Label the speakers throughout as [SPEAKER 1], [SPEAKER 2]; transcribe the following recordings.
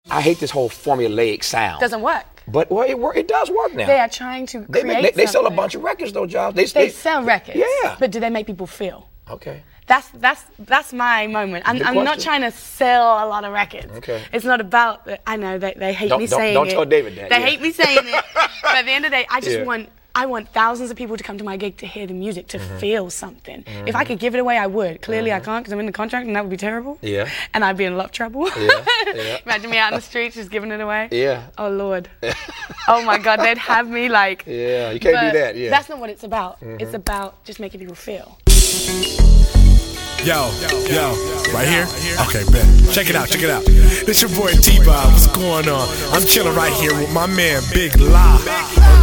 [SPEAKER 1] I hate this whole formulaic sound.
[SPEAKER 2] Doesn't work.
[SPEAKER 1] But it does work now.
[SPEAKER 2] They are trying to create
[SPEAKER 1] They sell a bunch of records though, Giles.
[SPEAKER 2] They sell records.
[SPEAKER 1] Yeah.
[SPEAKER 2] But do they make people feel?
[SPEAKER 1] Okay.
[SPEAKER 2] That's my moment. I'm not trying to sell a lot of records.
[SPEAKER 1] Okay.
[SPEAKER 2] It's not about. I know they hate me saying it.
[SPEAKER 1] Don't tell David that.
[SPEAKER 2] They hate me saying it. But at the end of the day, I want thousands of people to come to my gig to hear the music, to feel something. If I could give it away, I would. Clearly, I can't because I'm in the contract, and that would be terrible.
[SPEAKER 1] Yeah.
[SPEAKER 2] And I'd be in a lot of trouble.
[SPEAKER 1] Yeah.
[SPEAKER 2] Imagine me out in the streets just giving it away.
[SPEAKER 1] Yeah.
[SPEAKER 2] Oh Lord. Oh my God, they'd have me like.
[SPEAKER 1] Yeah, you can't do that. Yeah.
[SPEAKER 2] That's not what it's about. It's about just making people feel.
[SPEAKER 3] Yo, right here? Okay, bet. Check it out. This your boy T-Bob, what's going on? I'm chilling right here with my man Big La on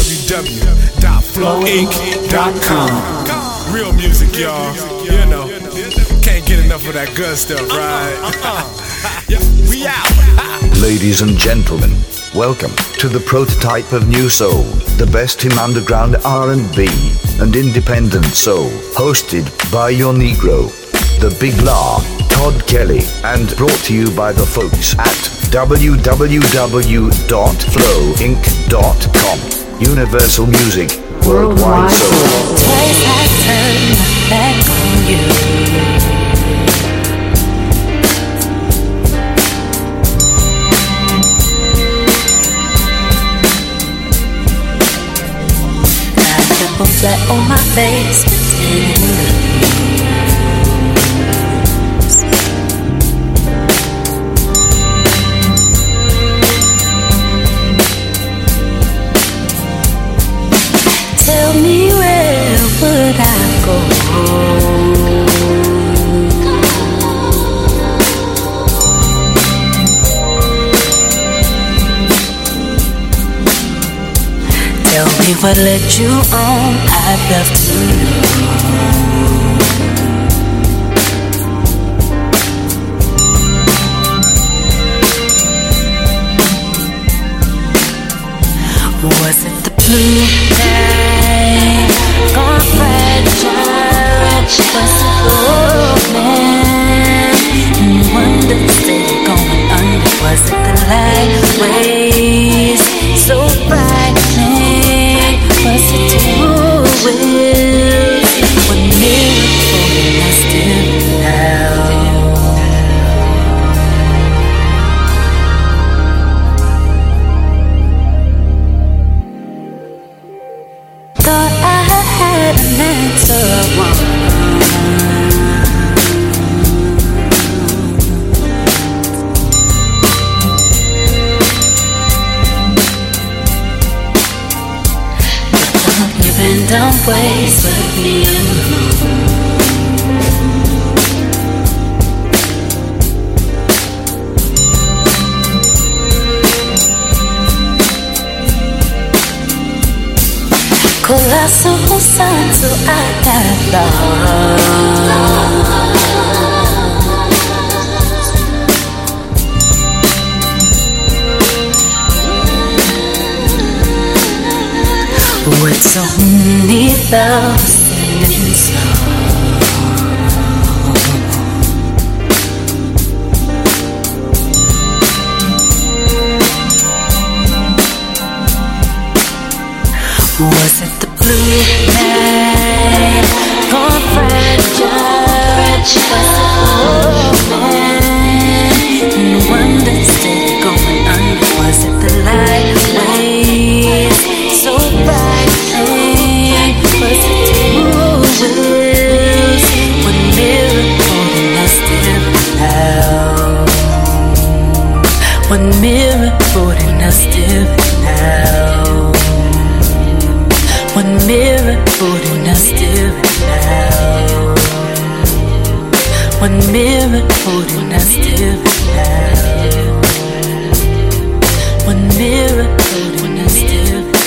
[SPEAKER 3] www.flowinc.com. Real music, y'all. You know, can't get enough of that good stuff, right? We out.
[SPEAKER 4] Ladies and gentlemen, welcome to the prototype of New Soul, the best in underground R&B and independent soul, hosted by your Negro, the Big La, Todd Kelly, and brought to you by the folks at www.flowinc.com. Universal Music, Worldwide Soul.
[SPEAKER 5] Twice I turned my back on you. Flat on my face, pretending to lose. Tell me where would I go? Tell me what led you on, I'd love to know. Was it the blue night, gone fragile? Was it the old man in wonder, steady going under? Was it the light waves, so bright? Was it true? What miracle did I still have? Thought I had an answer wrong. Down ways with me alone. Colossal sign, so I got lost. It's only love singing slow. Was it the blue night, gone fragile? Was it the old man in wonder, steady going under? Was it the light waves, so bright? Was it the rules? What miracle did I still have? What miracle did I still have? What miracle did I still have? What miracle did I still have? What miracle did I still have?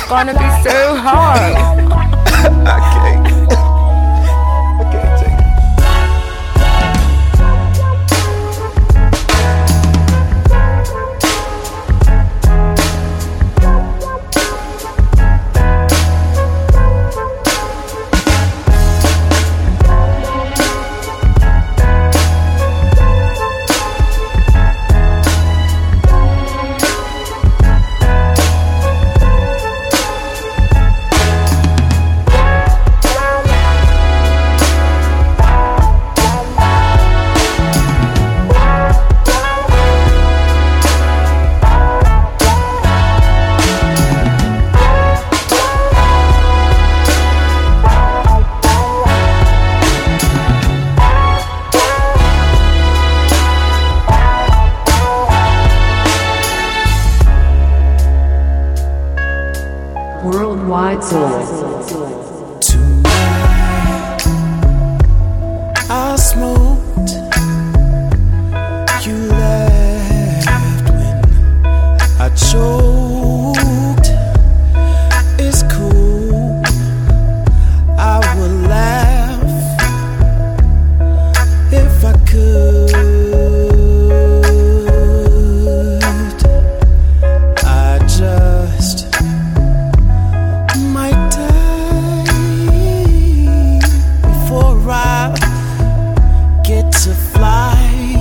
[SPEAKER 2] gonna be so hard.
[SPEAKER 1] I can't take it.
[SPEAKER 6] Worldwide Soul.
[SPEAKER 7] Tonight I smoked, you laughed when I choked. It's cool, I would laugh if I could. I just might die before I get to fly.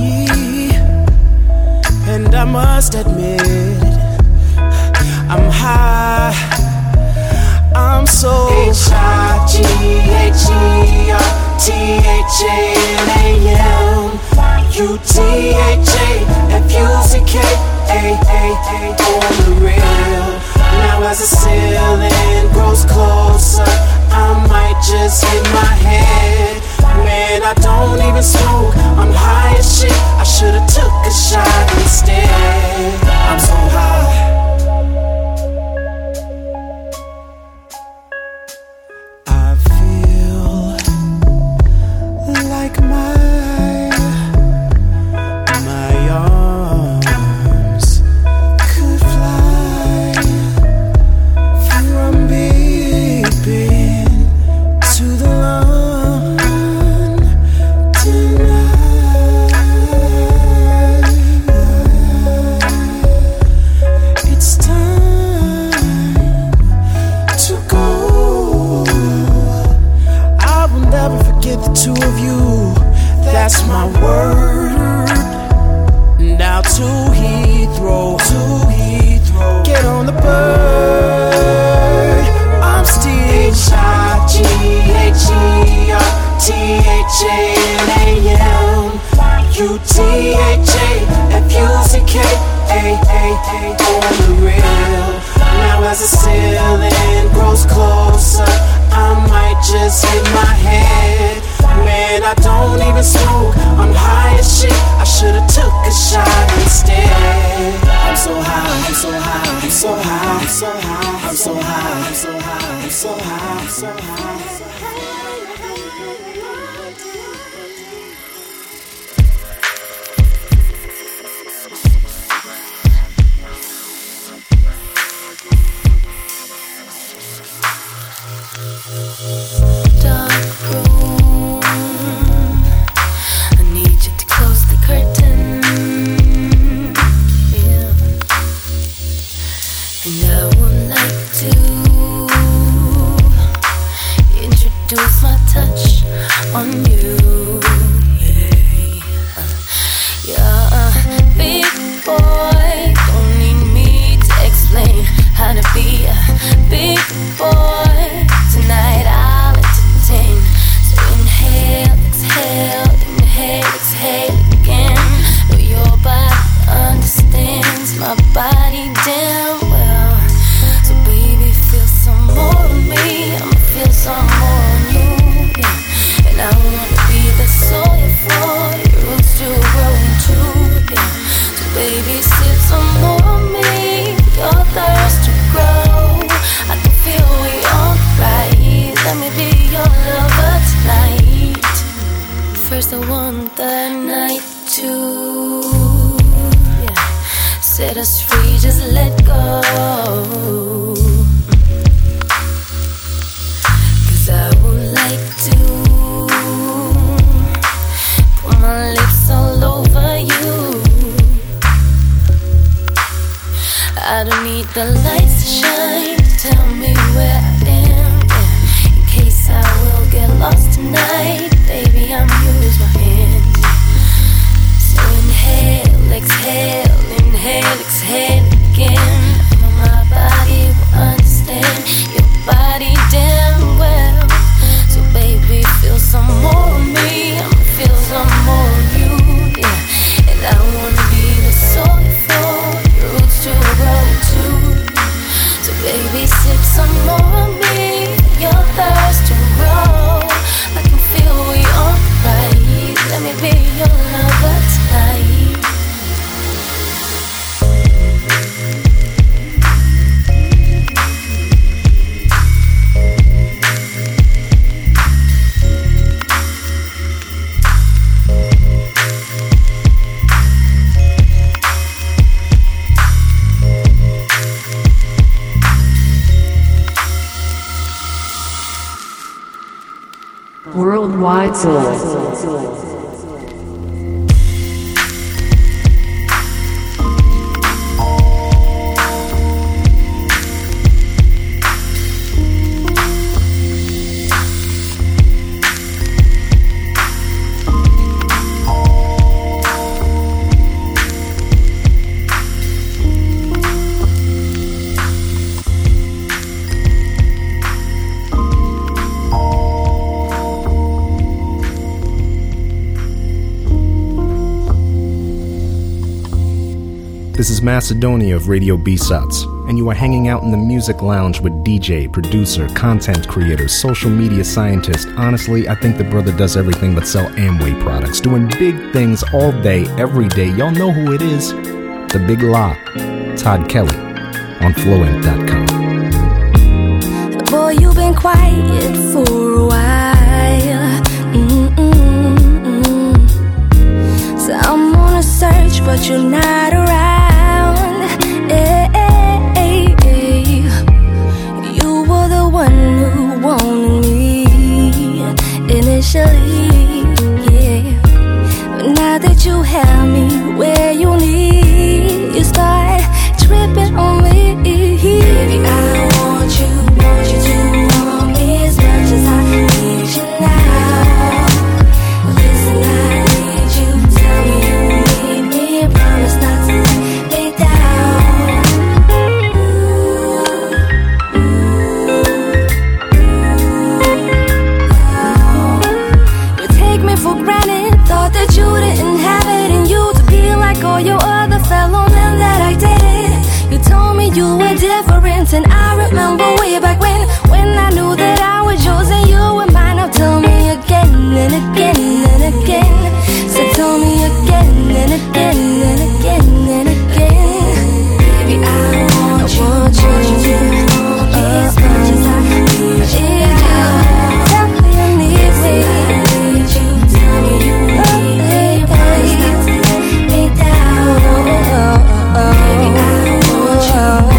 [SPEAKER 7] And I must admit, I'm high. I'm so H-I-G-H-E-R-T-H-A-N-A-M-U-T-H-A-F-U-C-K-A-A-A on the real. Now as the ceiling grows closer, I might just hit my head. Man, I don't even smoke, I'm high as shit. I should've took a shot instead. I'm so high. I feel like my arms could fly from Big Ben to the London tonight. It's time to go. I will never forget the two of you. That's my word. Now to Heathrow, get on the bird. I'm still H-I-G-H-E-R-T-H-A-N-A-M-U-T-H-A-F-U-C-K-A-A-A on the real. Now as the ceiling grows closer, I might just hit my head. Man, I don't even smoke, I'm high as shit. I should've took a shot instead. I'm so high, I'm so high, I'm so high, I'm so high, I'm so high, I'm so high, I'm so high, I'm so high.
[SPEAKER 5] Dark room, I need you to close the curtain. Yeah. And I would like to introduce my touch on you. Yeah, big boy, don't need me to explain how to be a big boy. Tonight I'll entertain. So inhale, exhale, inhale, exhale again. Know your body understands my body damn well. So baby, feel some more of me, I'ma feel some more on you, yeah. And I wanna be the soil for your roots to grow into, yeah. So baby, sip some more of me, your thirst to grow. I can feel we on right. Let me be your lover tonight. First I want the night to, yeah. Set us free, just let go. don't need the lights to shine to tell me where I am, yeah. In case I will get lost tonight, baby, I'm yours, my hand. So inhale, exhale, inhale, exhale again. My body will understand your body damn well. So baby, feel some more of me, I'ma feel some more of you, yeah. And I wanna be the soil for your roots to grow too. So baby, sip some more of me, your thirst to grow. I can feel we on right. Let me be your lover tonight.
[SPEAKER 6] Worldwide Soul.
[SPEAKER 8] This is Macedonia of Radio B-Sots, and you are hanging out in the music lounge with DJ, producer, content creator, social media scientist. Honestly, I think the brother does everything but sell Amway products, doing big things all day, every day. Y'all know who it is. The Big La, Todd Kelly, on Flowin.com.
[SPEAKER 5] Boy, you've been quiet for a while. So I'm on a search, but you're not around. You were the one who wanted me initially, yeah. But now that you have me where you need, you start tripping on me. Baby, I want you to want me as much as I need you now. Listen, I need you, tell me you need me, and promise not to let me down. You take me for granted, thought that you didn't have it in you to be like all your other fellow men that I dated. You told me you were different, and I remember way back when I knew that I was yours and you were mine. Now tell me again and again and again. So tell me again and again and again and again. Baby, I want you as much as I need you. Tell me you need me. Tell me you need me. Promise not to let me down. Baby, I want you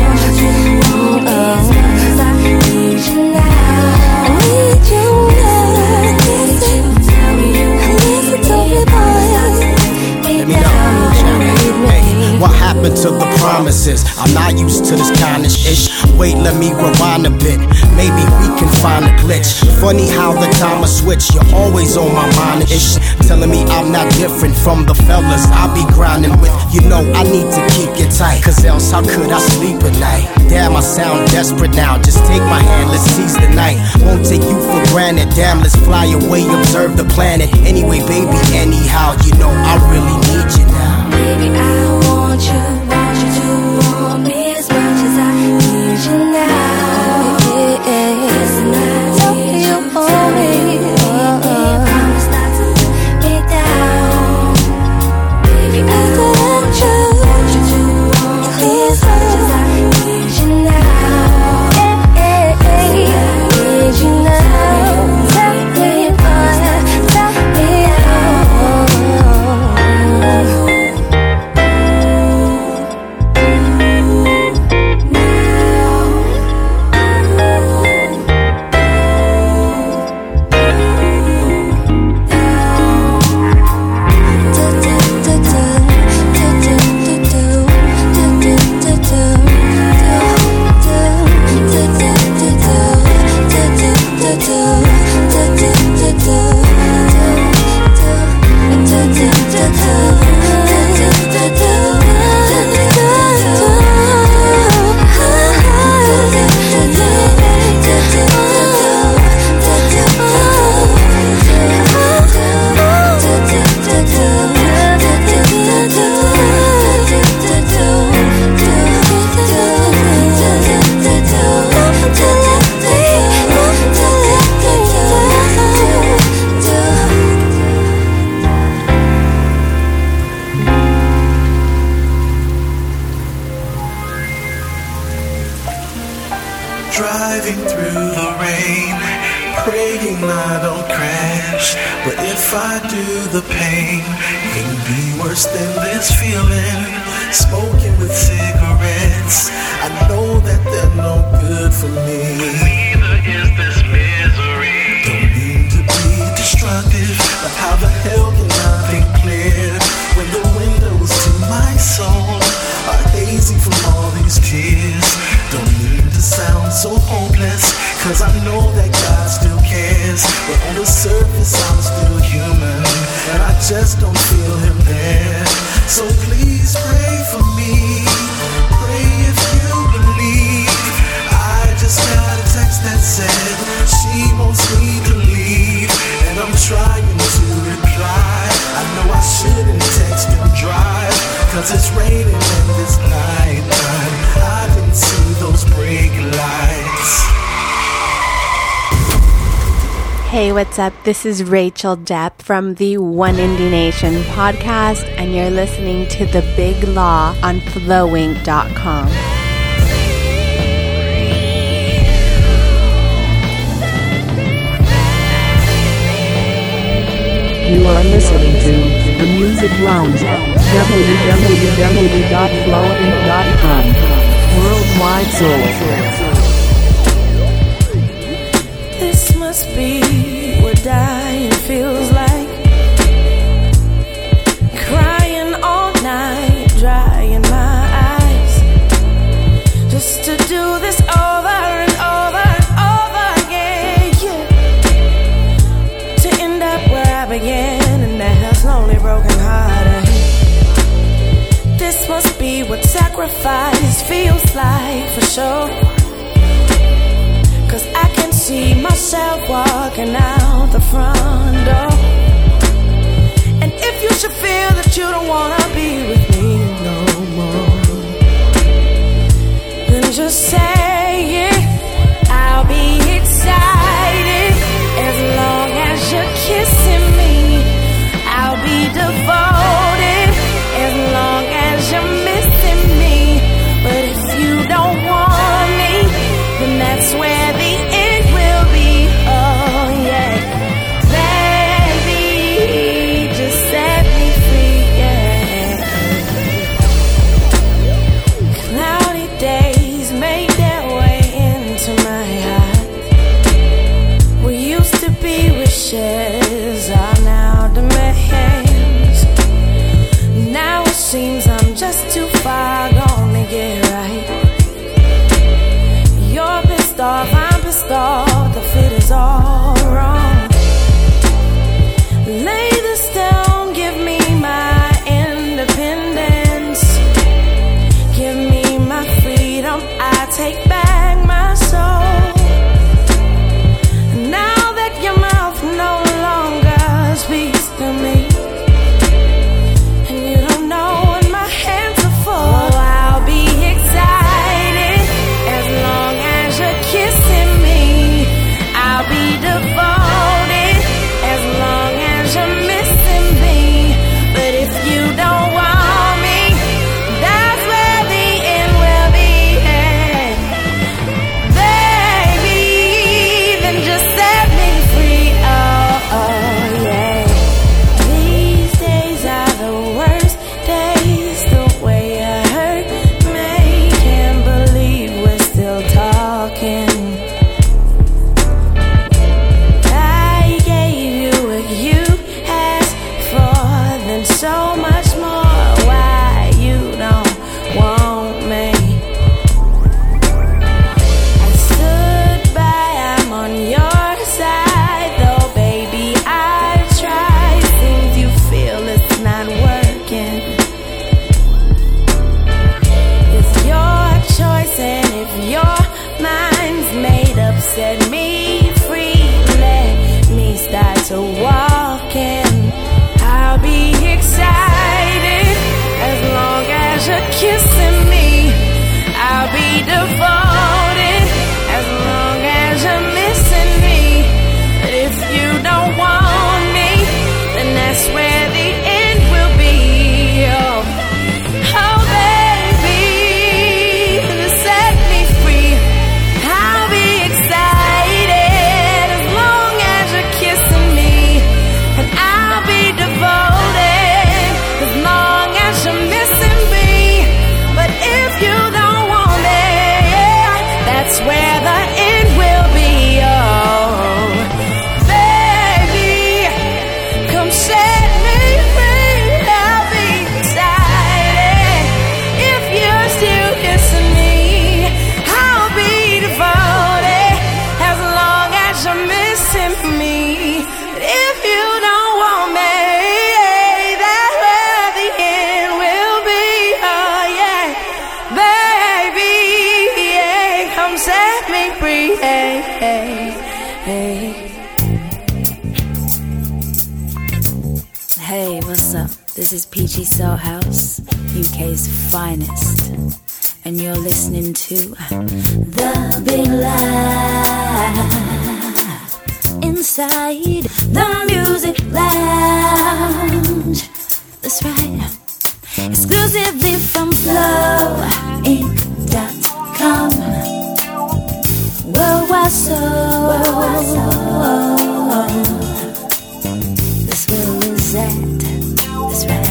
[SPEAKER 5] as much as I need you now. I need you now. Tell me you need me, boy.
[SPEAKER 9] Let me know. Hey, what happened to the promises? I'm not used to this kind of ish. Wait, let me rewind a bit. Maybe we can find a glitch. Funny how the timer switch. You're always on my mind ish. Telling me I'm not different from the fellas I be grinding with. You know I need to keep you tight, cause else how could I sleep at night? Damn, I sound desperate now. Just take my hand, let's seize the night. Won't take you for granted. Damn, let's fly away, observe the planet. Anyway, baby, anyhow, you know I really need you now.
[SPEAKER 5] Baby, I want you to want me as much as I need you now. Listen, I need you for me. Promise not to let me down. Baby, I want you to want me as much as I need you now. Listen, I need you now. Tell me, boy, tell me how.
[SPEAKER 10] driving through the rain, praying I don't crash. But if I do, the pain can be worse than this feeling. Smoking with cigarettes, I know that they're no good for me. But neither is this misery. Don't mean to be destructive, but how the hell can I think clear when the windows to my soul are hazy from all these tears? Don't mean to sound so hopeless, cause I know that God still cares. But on the surface I'm still human, and I just don't feel him there. So please pray for me, pray if you believe. I just got a text that said she wants me to leave, and I'm trying to reply. I know I shouldn't text and drive, cause it's raining in this nighttime. I didn't see those brake lights.
[SPEAKER 11] Hey, what's up? This is Rachel Depp from the One Indie Nation podcast, and you're listening to The Big Law on flowing.com.
[SPEAKER 6] You are listening to The Music Lounge at www.flowing.com. Worldwide Soul.
[SPEAKER 5] This must be what dying feels like. Crying all night, drying my eyes, just to do this over and over and over again, yeah. To end up where I began, in that lonely broken heart. This must be what sacrifice feels like, for sure. Cause I can see myself walking out the front door. And if you should feel that you don't wanna be with me no more, then just say it. I'll be excited as long as you're kissing me. I'll be devoted as long as you're missing me. But if you don't want me, then that's where the end will be. Oh yeah, baby, just set me free, yeah. Cloudy days made their way into my heart. We used to be wishes, are now demands. Now it seems I'm just too far gone to get right. You're pissed off, I'm pissed off, the fit is all wrong. Lay this down, give me my independence. Give me my freedom, I take back my soul. Now that your mouth no longer speaks to me, and you don't know what my hands are for, oh, I'll be excited as long as you're kissing me. Hey, what's up? This is Peachy Soul House, UK's finest, and you're listening to The Big Lie inside the Music Lounge. That's right, exclusively from flowinc.com. Worldwide Soul. This will is that. That's right.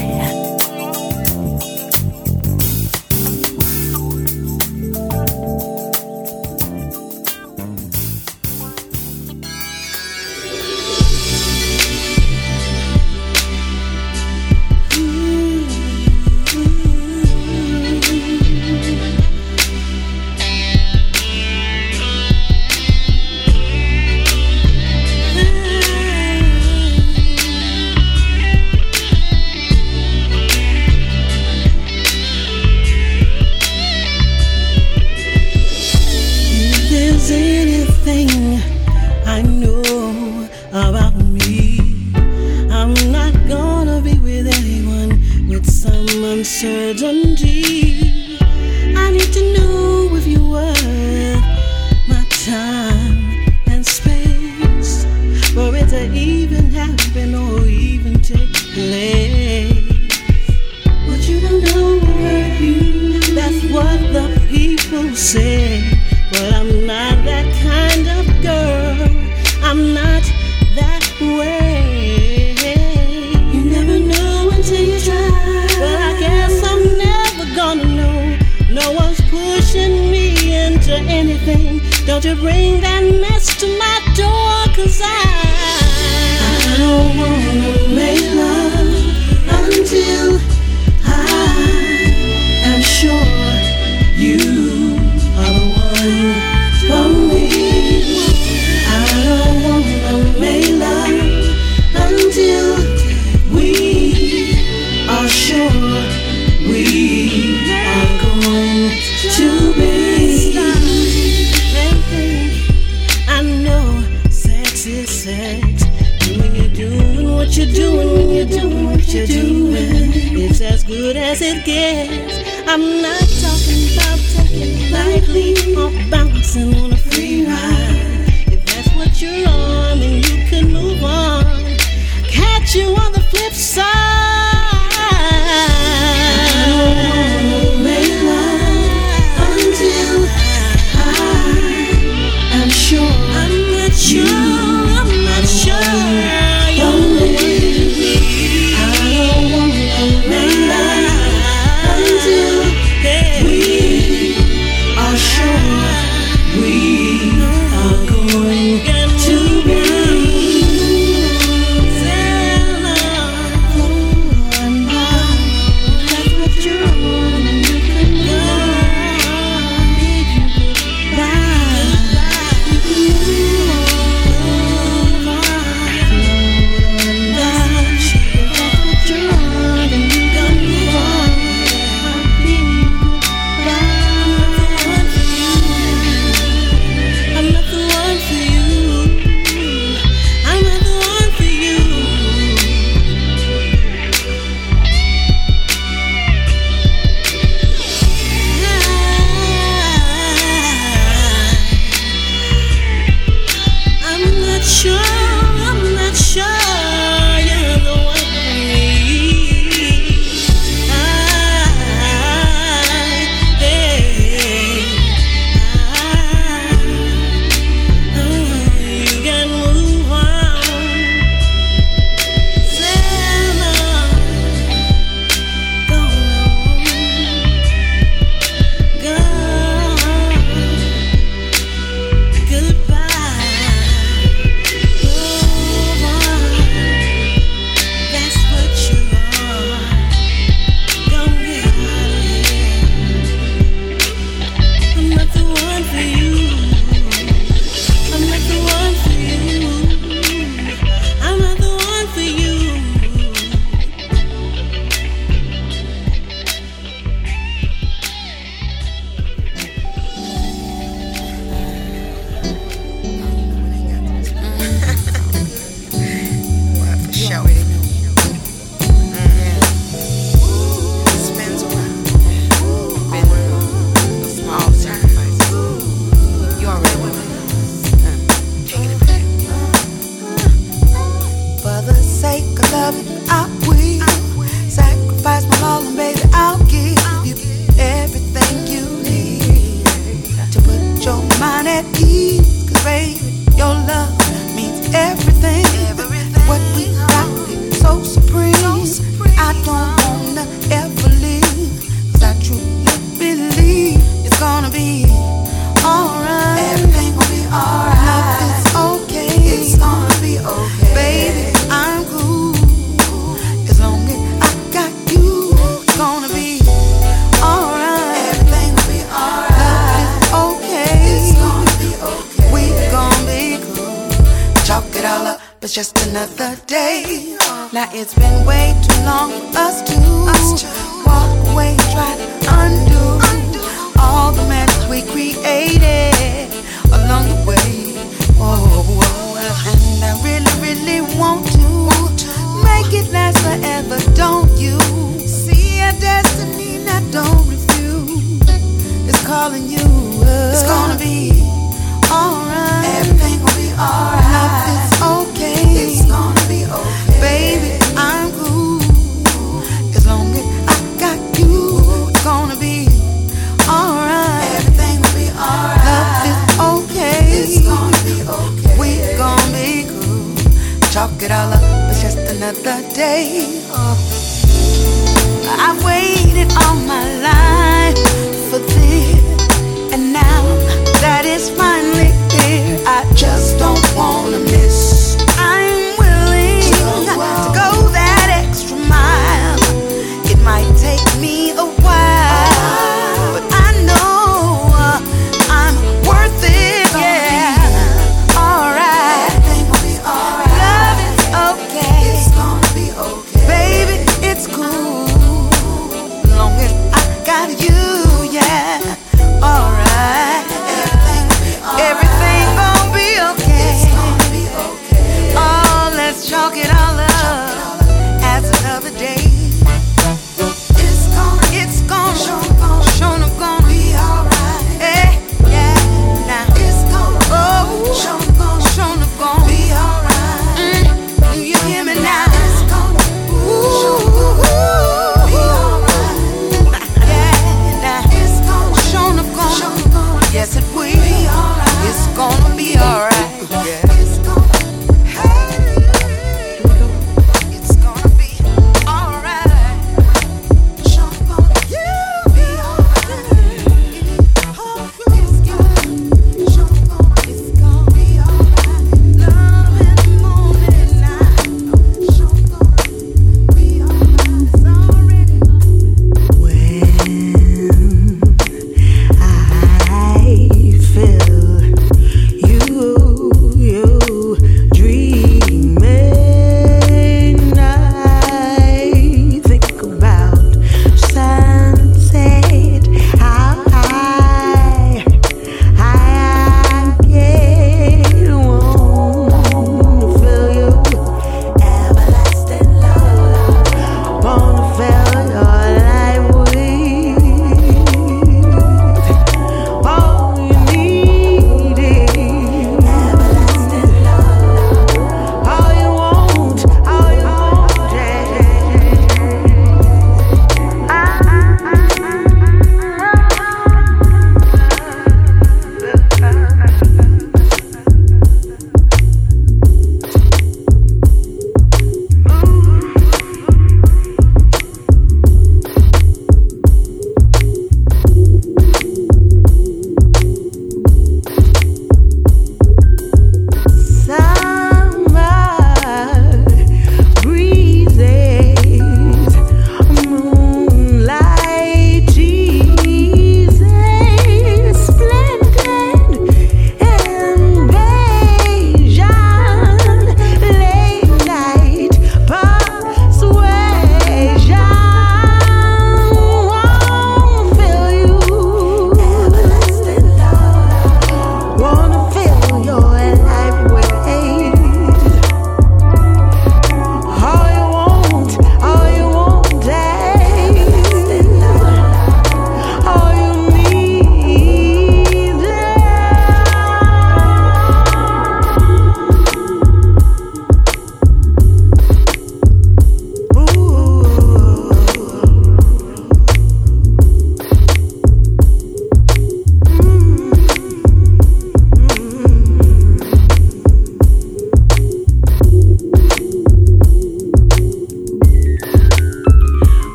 [SPEAKER 12] Uncertainty. I need to know if you're worth my time and space for it to even happen or even take place. But you don't know what hurt you. That's what the people say. But I'm not that kind of girl. I'm not that way. You never know until you try. But I guess I'm never gonna know. No one's pushing me into anything. Don't you bring that mess to my door, 'cause I don't wanna make love until I am sure you are the one for me. I don't wanna make love until we are sure we are going to be. I know sex is sex. And when you're doing what you're doing, when you're doing what you're doing, it's as good as it gets. I'm not talking about taking it lightly or bouncing on a free ride. If that's what you're on, then you can move on. Catch you on the flip side. mind at ease, 'cause baby, your love means everything. What we got is so supreme. I don't wanna ever leave, 'cause I truly believe it's gonna be alright. Everything will be alright. Love is okay. It's gonna be okay. Baby, I'm cool. As long as I got you, it's gonna be alright. Everything will be alright. Love is okay. It's gonna be okay. We gonna be cool. Chalk it all up, it's just another day. Now it's been way too long for us to walk away and try to undo all the magic we created along the way. Oh, and I really, really want to make it last forever, don't you? See our destiny, now don't refuse. It's calling you. It's gonna be alright. Everything will be alright. Love is okay. It's gonna be okay. Baby, I'm cool. As long as I got you, it's gonna be alright. Everything will be alright. Love is okay. It's gonna be okay. We gonna be cool. Chalk it all up, it's just another day. I've waited all my life for this, and now that it's finally here, I just don't wanna miss. I'm willing to go that extra mile. It might take me a while, but I know I'm worth it, yeah. Alright, everything will be alright. Love is okay. It's gonna be okay. Baby, it's cool. As long as I got you.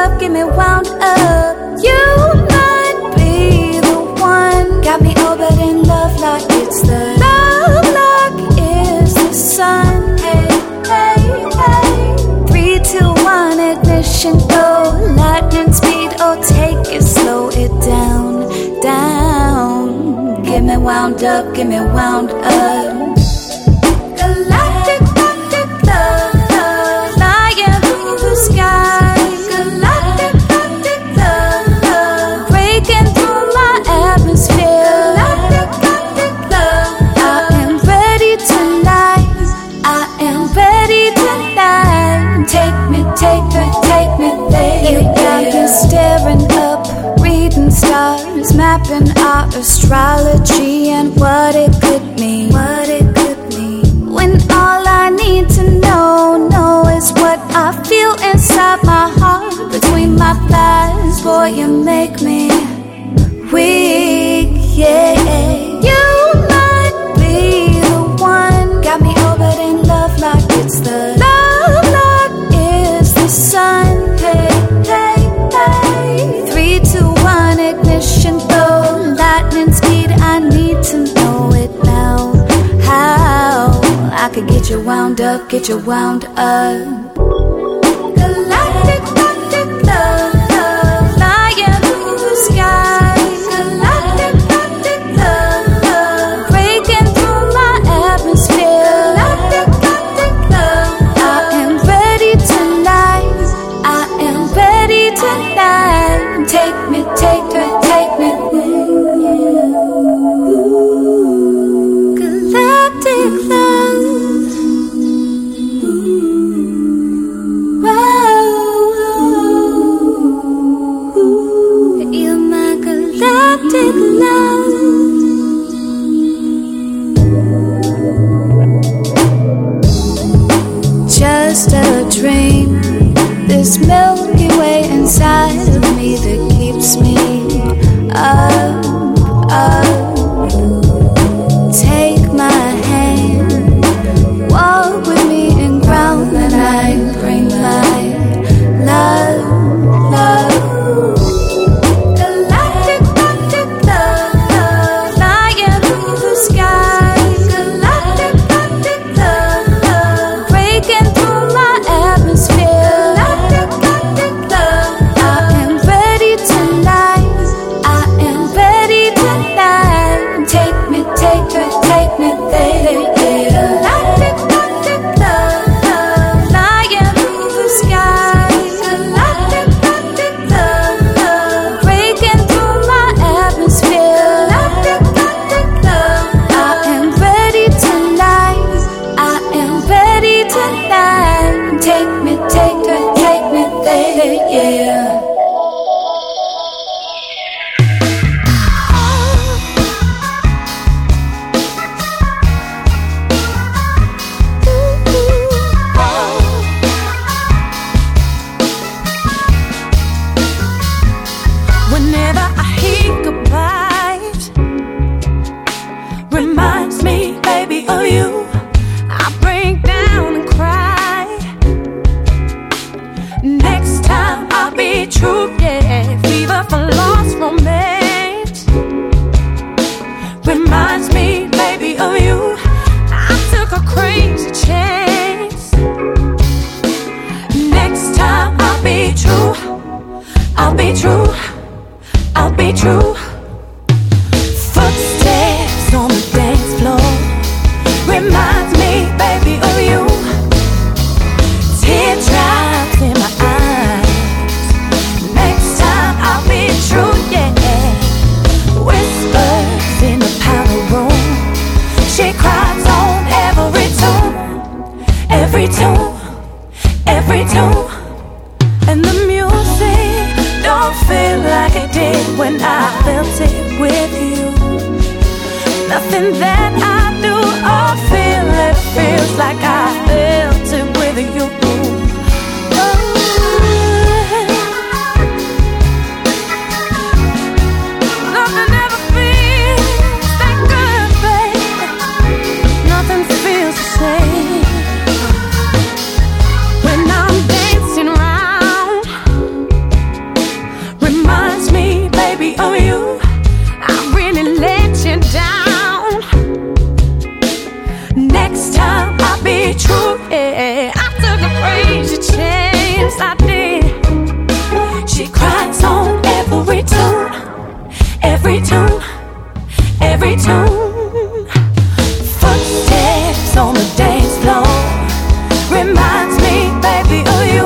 [SPEAKER 5] up, get me wound up. You might be the one. Got me over in love like it's the love lock is the sun. Hey, hey, hey. 3, 2, 1, ignition, go. Lightning speed, oh take it, slow it down, down. Get me wound up, get me wound up. Galactic, galactic love, flying through the sky. Galactic, galactic love, breaking through my atmosphere. Galactic, galactic love, I am ready tonight. I am ready tonight. Take me there. You got me staring up, reading stars, mapping our astrology and what it could mean. What it could mean. When all I need to know is what I feel inside my heart, between my thighs. Boy, you make me weak, yeah. You might be the one. Got me over in love like it's the love lock is the sun. Hey, hey, hey. 3, 2, 1, ignition, go. Lightning speed, I need to know it now. How I could get you wound up, get you wound up. Galactic, galactic love, flying through the sky. Galactic, galactic love, breaking through my atmosphere. Galactic, galactic love, I am ready tonight. I am ready tonight. Take me there. Galactic love. Whoa. You're my galactic love. Just a dream. This Milky Way inside of me that keeps me up. Take my hand, walk with me and ground the night. Bring my love. Galactic, galactic love, flying through the sky. Galactic, galactic love, breaking through my atmosphere. Galactic, galactic love, I am ready tonight. I am ready tonight. Take me there. Galactic, galactic love, flying through the sky. Galactic, galactic love, breaking through my atmosphere. Galactic, galactic love, I am ready tonight. I am ready tonight. Take me there, yeah.
[SPEAKER 13] Whenever I hear goodbyes, reminds me, baby, of you. I break down and cry. Next time I'll be true, yeah. Fever for lost romance. Reminds me, baby, of you. I took a crazy chance. Next time I'll be true. I'll be true. I'll be true. Footsteps on the dance floor reminds me, baby, of you. Teardrops in my eyes. Next time I'll be true, yeah. Whispers in the powder room. She cries on every tune, every tune, every tune. And the music don't feel like it did when I felt it with you. Nothing that I do or feel, it feels like I felt it with you. Nothing ever feels that good, babe. Nothing feels the same. When I'm dancing around tune, every tune. Footsteps on the dance floor reminds me, baby, of you.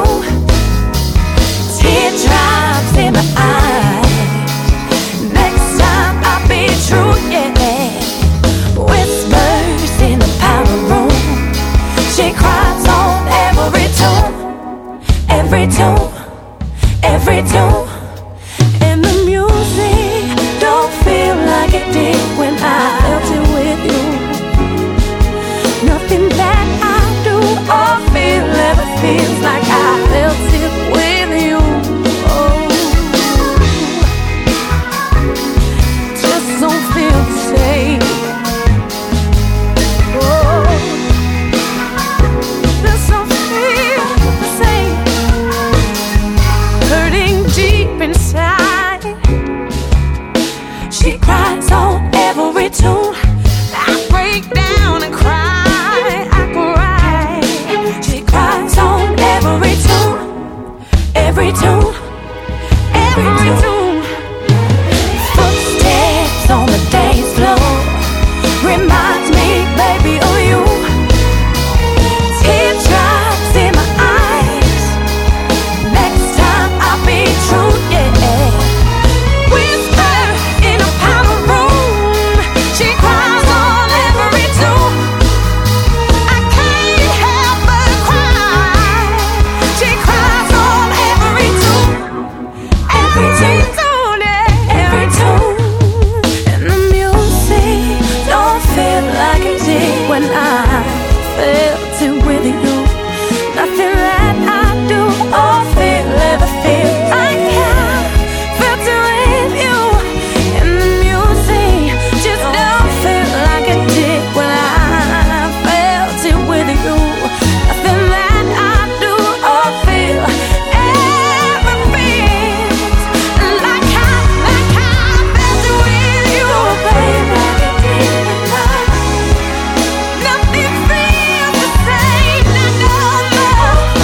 [SPEAKER 13] Teardrops in my eyes. Next time I'll be true, yeah. Whispers in the powder room. She cries on every tune, every tune, every tune. And the music don't feel like it did when I felt it with you. Nothing that I do or feel ever feels like I felt it with you. Oh, just don't feel the same. Oh, just don't feel the same. Hurting deep inside. She cries on every tune. I break down and cry, I cry. She cries on every tune, every tune, every tune. Footsteps on the dance floor reminds me, baby, of you. Teardrops in my eyes. Next time I'll be true, yeah. Whisper in a powder room. She cries on every tune. I can't help but cry. She cries on every tune, every tune, every tune. And the music don't feel like it did when I felt it with you. Nothing that I do or feel ever feel like I felt it with you. And the music just don't feel like it did when I felt it with you. Nothing that I do or feel ever feels like I felt it with you, baby. Nothing feels the same, no, no, no.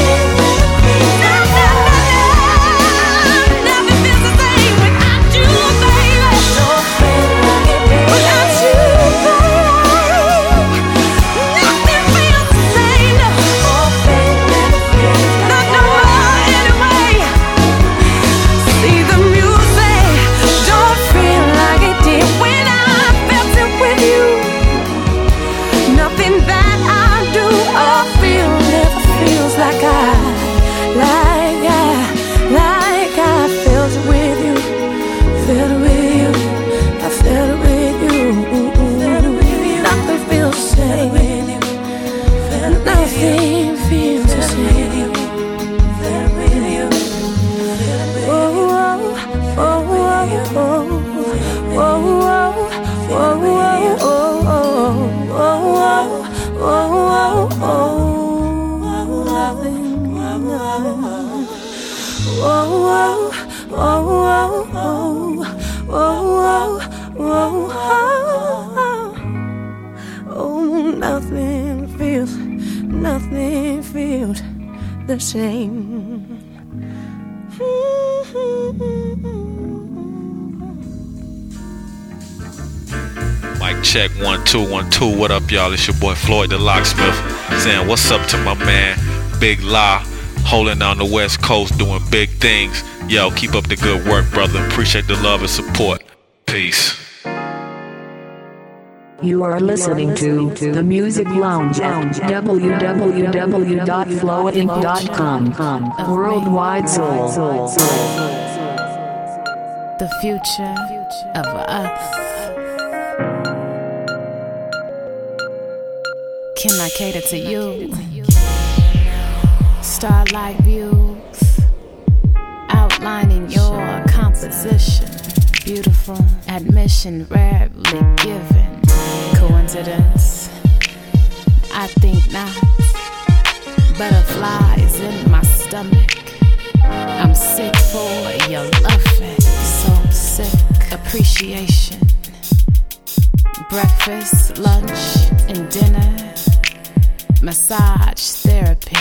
[SPEAKER 13] Nothing feels the same without you, baby. Don't feel like it did without you, baby. Nothing feels the same, no. Not no more anyway. See, the music don't feel like it did when I felt it with you. Nothing that I do or feel never feels like I felt it with you. Felt it with you. I felt it with you. Nothing feels the same. Nothing feels the same. Oh, oh, oh, oh, oh, oh, nothing feels the same.
[SPEAKER 14] Mic check 1 2 1 2. What up, y'all? It's your boy Floyd the Locksmith saying what's up to my man Big La, holding down the West Coast, doing big things. Yo, keep up the good work, brother. Appreciate the love and support. Peace.
[SPEAKER 6] You are listening to The Music Lounge at www.flowinc.com. Worldwide Soul.
[SPEAKER 15] The future of us. Can I cater to you? Starlight views, outlining your composition. Beautiful admission, rarely given. Coincidence? I think not. Butterflies in my stomach. I'm sick for your loving. So sick. Appreciation. Breakfast, lunch, and dinner. Massage therapy.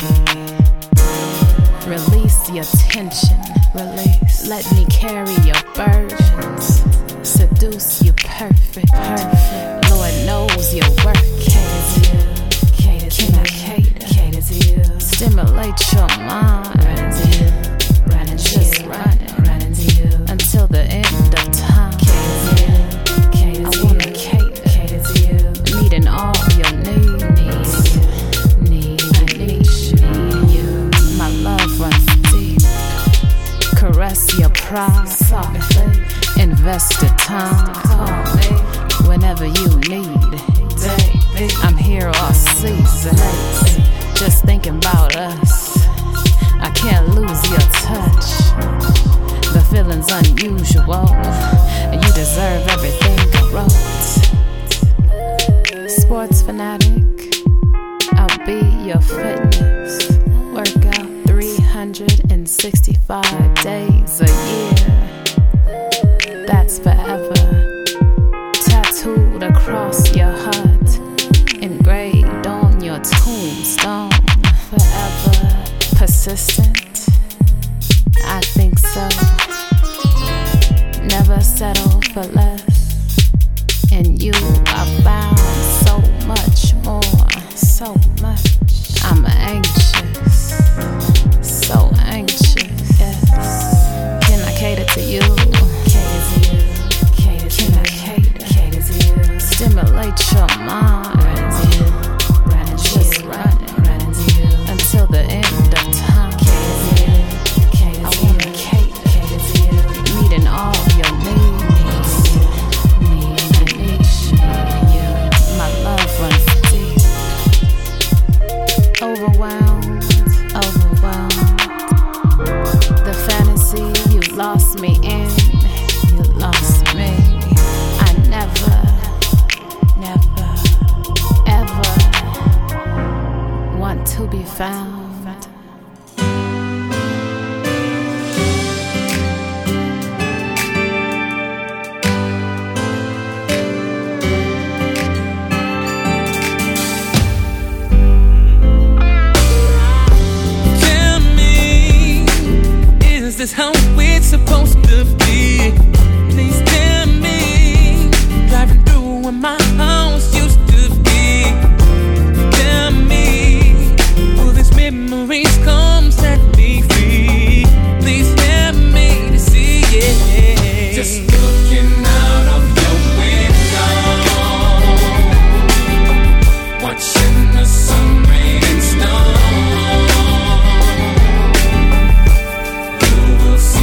[SPEAKER 15] Release your tension. Release. Let me carry your burdens. Seduce you perfect. Lord knows your work. Can I cater to you? Stimulate your mind. Just run into you until the end of time. I wanna cater to you, meeting all your needs. I need you. My love runs deep. Caress your pride softly. Invest the time. Whenever you need it. I'm here all season. Just thinking about us. I can't lose your touch. The feeling's unusual. You deserve everything I wrote. Sports fanatic, I'll be your fitness. Workout 365 days a year. That's forever. Tattooed across your heart, engraved on your tombstone. Forever persistent, I think so. Never settle for less. In you I found so much more, so much. I'm anxious, so anxious. Yes. Can I cater to you? Can I cater to you? Stimulate your mind. Just run into you until the end of time. I wanna cater to you, meeting all your needs. I need you. My love runs deep. Overwhelmed. The fantasy you lost me in, you lost me. I never, ever want to be found.
[SPEAKER 16] Tell me, is this how it's supposed to be? Please tell me, driving through where my house used to be. Tell me, will these memories come set me free? Please help me to see it. Just looking out of your window, watching the sun, rain, and snow. You will see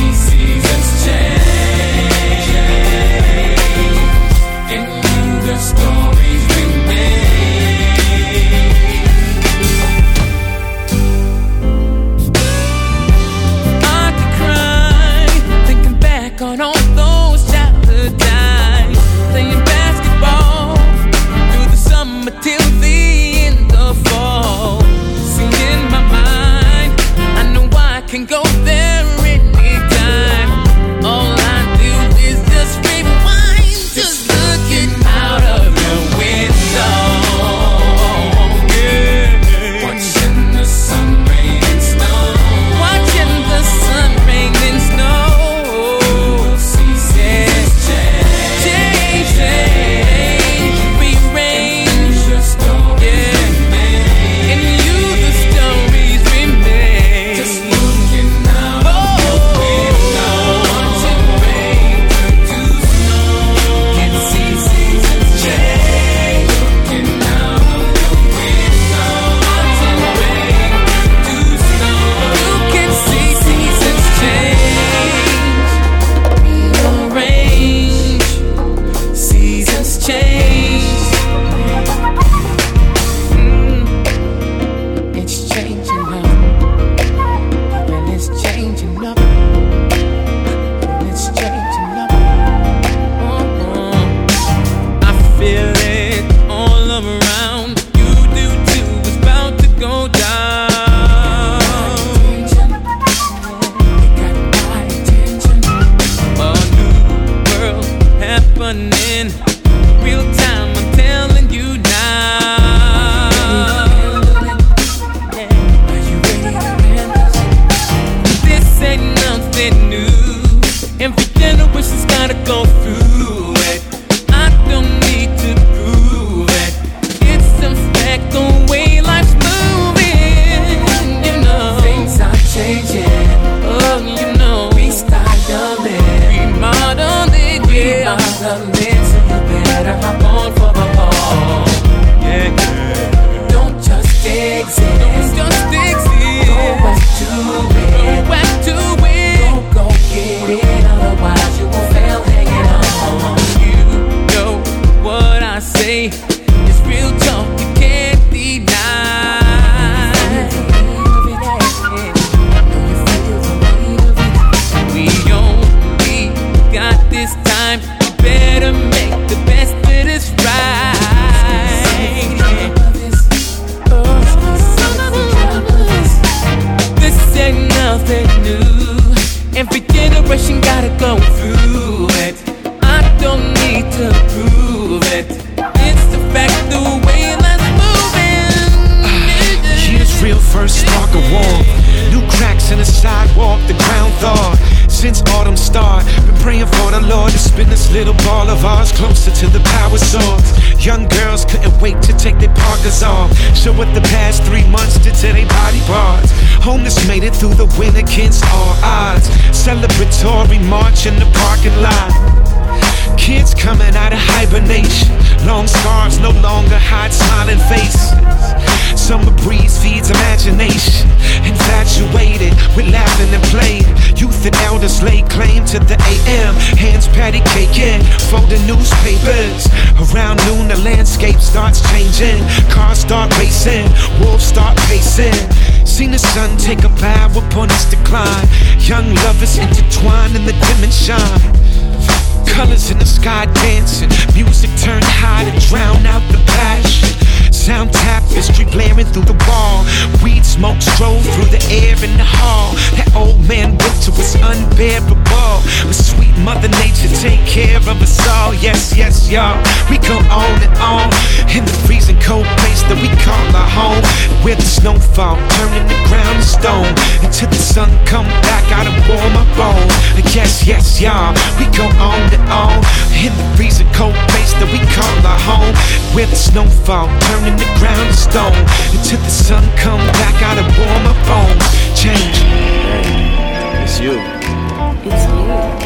[SPEAKER 16] something new. Every generation gotta go through it. I don't need to prove it. It's the fact, the way that's moving.
[SPEAKER 17] Here's real first spark of warmth. New cracks in the sidewalk, the ground thawed. Since autumn start, been praying for the Lord to spin this little ball of ours closer to the power source. Young girls couldn't wait to take their parkas off. Show what the past 3 months did to their body parts. Homeless made it through the winter against all odds. Celebratory march in the parking lot. Kids coming out of hibernation. Long scarves no longer hide smiling faces. Summer breeze feeds imagination. Infatuated with laughing and playing. Youth and elders lay claim to the AM. Hands patty caking, folding newspapers. Around noon the landscape starts changing. Cars start racing, wolves start pacing. Seen the sun take a bow upon its decline. Young lovers intertwined in the dim and shine. Colors in the sky dancing. Music turned high to drown out the passion. Sound tapestry blaring through the wall. Weed smoke strolled through the air in the hall. That old man winter was unbearable. But sweet Mother Nature take care of us all. Yes, yes, y'all. We go on and on in the freezing cold place that we call our home. Where the snowfall turning the ground to stone. Until the sun come back out and warm our bones. Yes, yes, y'all. We go on and on in the freezing cold place that we call our home. Where the snowfall turning the ground to stone. Until the sun come back out and warm our bones. Change.
[SPEAKER 1] Hey, it's you.
[SPEAKER 11] It's you.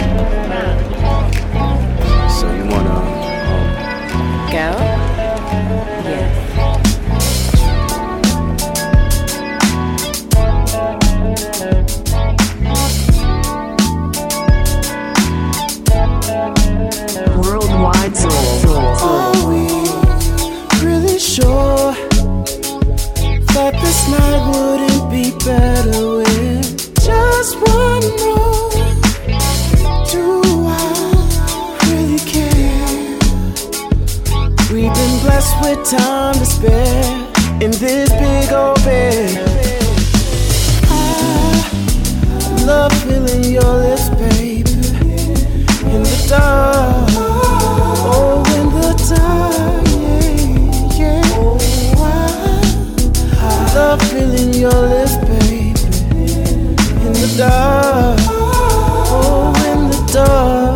[SPEAKER 1] So you wanna
[SPEAKER 11] go? Yes.
[SPEAKER 6] Worldwide Soul.
[SPEAKER 12] Are we really sure that this night wouldn't be better with just one more? Do I really care? We've been blessed with time to spare in this big old bed. I love feeling your lips, baby, in the dark. Oh, in the dark, yeah, yeah. Oh, I love feeling your lips, baby, in the dark. Oh, in the dark.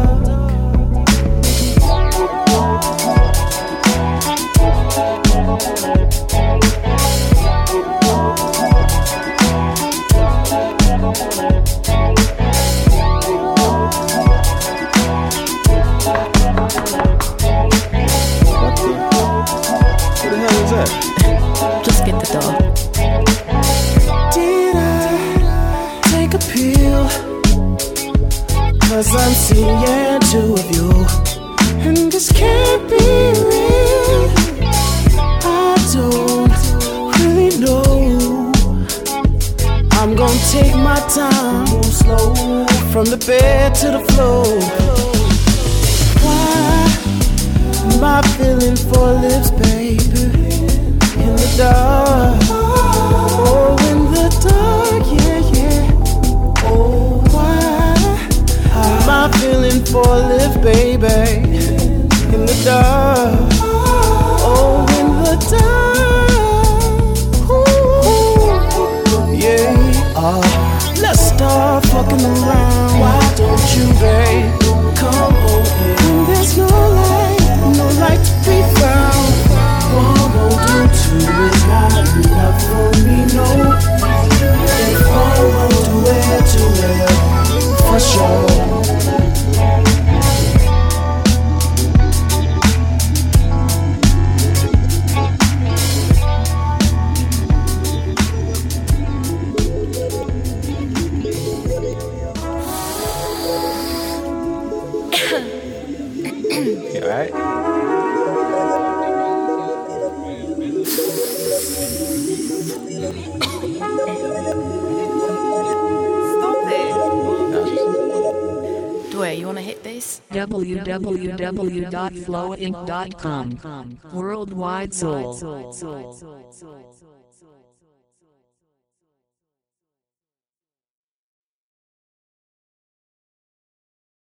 [SPEAKER 11] Just get the door.
[SPEAKER 12] Did I take a pill? 'Cause I'm seeing two of you, and this can't be real. I don't really know. I'm gonna take my time, move slow, from the bed to the floor. Why am I feeling for lips, baby, in the dark? Oh, in the dark, yeah, yeah. Oh, why am I feeling for lips, baby, in the dark? Oh, in the dark. Ooh, yeah. Let's start fucking around. Why don't you, babe, come over? When there's no light to be found. One won't do, two is not enough for me, no. If one won't do it, two will, for sure.
[SPEAKER 1] You alright?
[SPEAKER 15] Dwayne, you wanna hit this?
[SPEAKER 6] www.flowinc.com. Worldwide Soul.